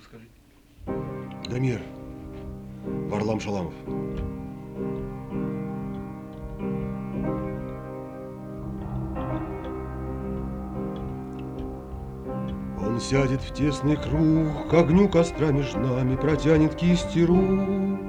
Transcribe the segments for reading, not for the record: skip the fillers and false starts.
скажи. Дамир, Варлам Шаламов. Он сядет в тесный круг, к огню костра меж нами протянет кисти рук,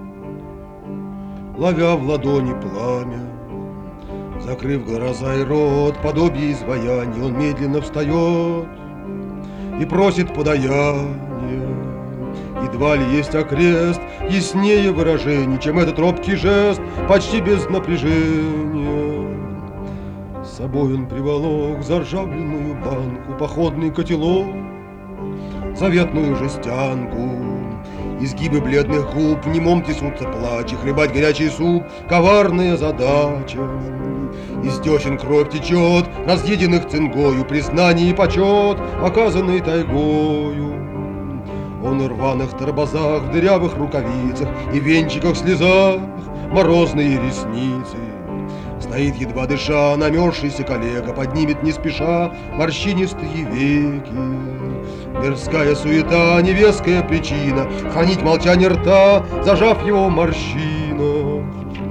ловя в ладони пламя. Закрыв глаза и рот, подобие изваяния, он медленно встает и просит подаяния. Едва ли есть окрест яснее выражений, чем этот робкий жест, почти без напряжения. С собой он приволок заржавленную банку, походный котелок, заветную жестянку. Изгибы бледных губ в немом тесутся плач, и хлебать горячий суп — коварная задача. Из десен кровь течет, разъеденных цингою, признание и почет, оказанный тайгою. Он и рваных торбозах, в дырявых рукавицах и венчиках слезах морозные ресницы. Стоит, едва дыша, намерзшийся коллега, поднимет не спеша морщинистые веки. Мирская суета, невеская причина хранить молчание рта, зажав его в морщинах.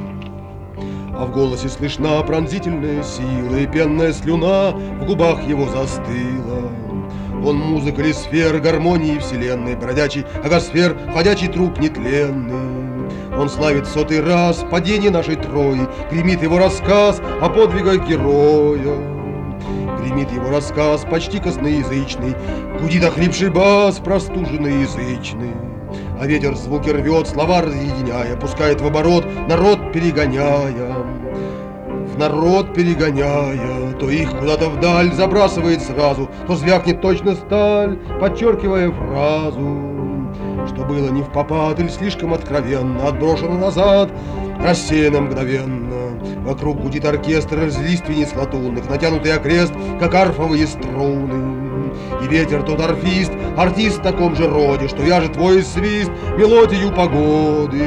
А в голосе слышна пронзительная сила, и пенная слюна в губах его застыла. Он музыка ли сфер гармонии вселенной, бродячий агосфер, ходячий труп нетленный. Он славит в 100-й раз падение нашей Трои, гремит его рассказ о подвигах героя. Гремит его рассказ почти косноязычный, гудит охрипший бас, простуженный язычный. А ветер звуки рвет, слова разъединяя, пускает в оборот, народ перегоняя. В народ перегоняя, то их куда-то вдаль забрасывает сразу, то звякнет точно сталь, подчеркивая фразу. Что было не впопад или слишком откровенно, отброшено назад, рассеяно мгновенно. Вокруг гудит оркестр из лиственниц латунных, натянутый окрест, как арфовые струны. И ветер тот арфист, артист в таком же роде, что вяжет твой свист мелодию погоды.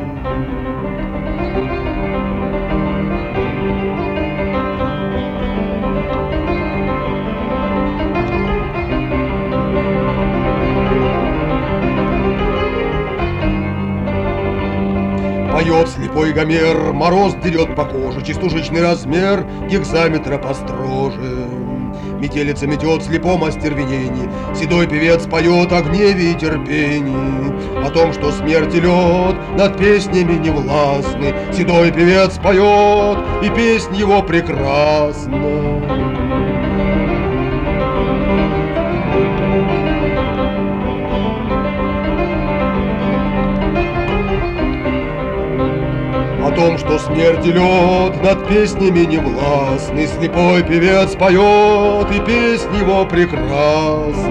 Поет слепой Гомер, мороз дерет по коже, чистушечный размер гекзаметра построже. Метелица метет в слепом остервенении, седой певец поет о гневе и терпении, о том, что смерть и лед над песнями не властны. Седой певец поет, и песнь его прекрасна. О том, что смерть и лед над песнями не властны, слепой певец поет, и песнь его прекрасна.